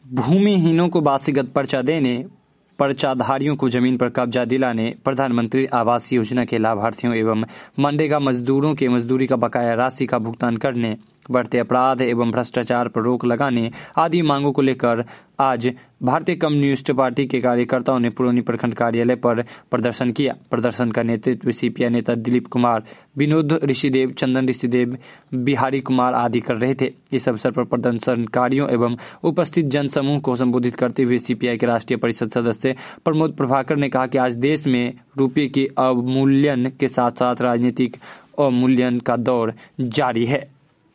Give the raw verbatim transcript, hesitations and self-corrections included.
भूमिहीनों को बासीगत पर्चा देने, पर्चाधारियों को जमीन पर कब्जा दिलाने, प्रधानमंत्री आवास योजना के लाभार्थियों एवं मनरेगा मजदूरों के मजदूरी का बकाया राशि का भुगतान करने, बढ़ते अपराध एवं भ्रष्टाचार पर रोक लगाने आदि मांगों को लेकर आज भारतीय कम्युनिस्ट पार्टी के कार्यकर्ताओं ने पुरौनी प्रखंड कार्यालय पर प्रदर्शन किया। प्रदर्शन का नेतृत्व सीपीआई नेता दिलीप कुमार, विनोद ऋषिदेव, चंदन ऋषिदेव, बिहारी कुमार आदि कर रहे थे। इस अवसर पर प्रदर्शनकारियों एवं उपस्थित जनसमूह को संबोधित करते हुए सीपीआई के राष्ट्रीय परिषद सदस्य प्रमोद प्रभाकर ने कहा कि आज देश में रुपये के अवमूल्यन के साथ साथ राजनीतिक अवमूल्यन का दौर जारी है।